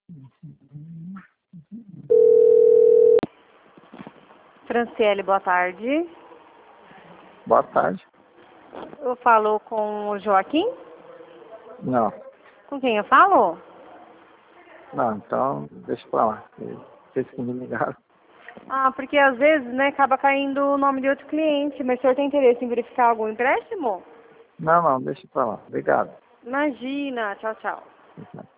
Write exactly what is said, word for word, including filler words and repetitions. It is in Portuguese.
Franciele, boa tarde. Boa tarde. Eu falo com o Joaquim? Não, Com quem eu falo? não, então deixa pra lá. Vocês que me ligaram. Ah, porque às vezes, né, acaba caindo o nome de outro cliente, mas o senhor tem interesse em verificar algum empréstimo? Não, não, deixa pra lá. Obrigado. Imagina, tchau, tchau.